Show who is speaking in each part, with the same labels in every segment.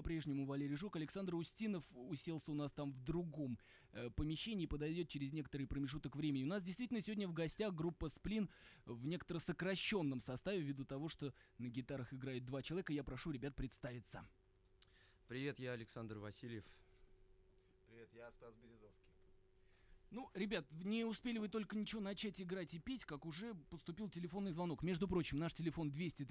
Speaker 1: по-прежнему Валерий Жук. Александр Устинов уселся у нас там в другом помещении, подойдет через некоторый промежуток времени. У нас действительно сегодня в гостях группа «Сплин» в некоторо сокращенном составе, ввиду того, что на гитарах играют два человека. Я прошу ребят представиться.
Speaker 2: Привет, я Александр Васильев.
Speaker 3: Привет, я Стас Березовский.
Speaker 1: Ну, ребят, не успели вы только ничего начать играть и петь, как уже поступил телефонный звонок. Между прочим, наш телефон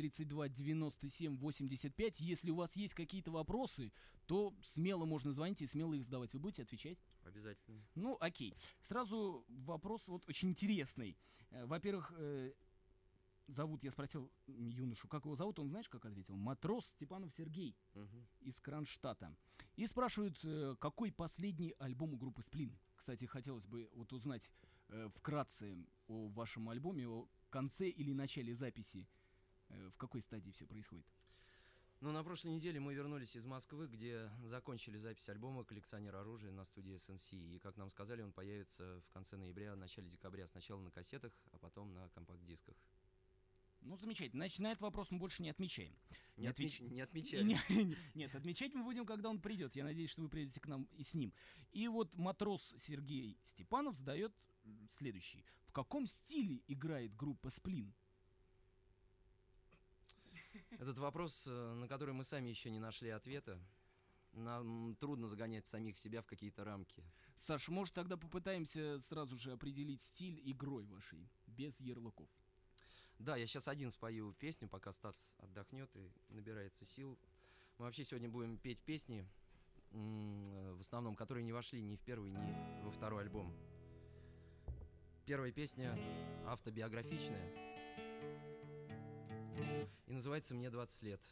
Speaker 1: 232-97-85. Если у вас есть какие-то вопросы, то смело можно звонить и смело их задавать. Вы будете отвечать?
Speaker 2: Обязательно.
Speaker 1: Ну, окей. Сразу вопрос вот очень интересный. Во-первых, я спросил юношу, как его зовут, он знаешь, как ответил? Матрос Степанов Сергей из Кронштадта. И спрашивают, какой последний альбом у группы «Сплин». Кстати, хотелось бы вот узнать вкратце о вашем альбоме, о конце или начале записи. В какой стадии все происходит?
Speaker 2: Ну, на прошлой неделе мы вернулись из Москвы, где закончили запись альбома «Коллекционер оружия» на студии SNC. И, как нам сказали, он появится в конце ноября, начале декабря. Сначала на кассетах, а потом на компакт-дисках.
Speaker 1: Ну, замечательно. Значит, на этот вопрос мы больше не отмечаем.
Speaker 2: Не отмечаем.
Speaker 1: Нет, отмечать мы будем, когда он придет. Я надеюсь, что вы придете к нам и с ним. И вот матрос Сергей Степанов задает следующий. В каком стиле играет группа «Сплин»?
Speaker 2: Этот вопрос, на который мы сами еще не нашли ответа. Нам трудно загонять самих себя в какие-то рамки.
Speaker 1: Саш, может, тогда попытаемся сразу же определить стиль игрой вашей, без ярлыков.
Speaker 2: Да, я сейчас один спою песню, пока Стас отдохнет и набирается сил. Мы вообще сегодня будем петь песни, в основном, которые не вошли ни в первый, ни во второй альбом. Первая песня автобиографичная и называется «Мне 20 лет».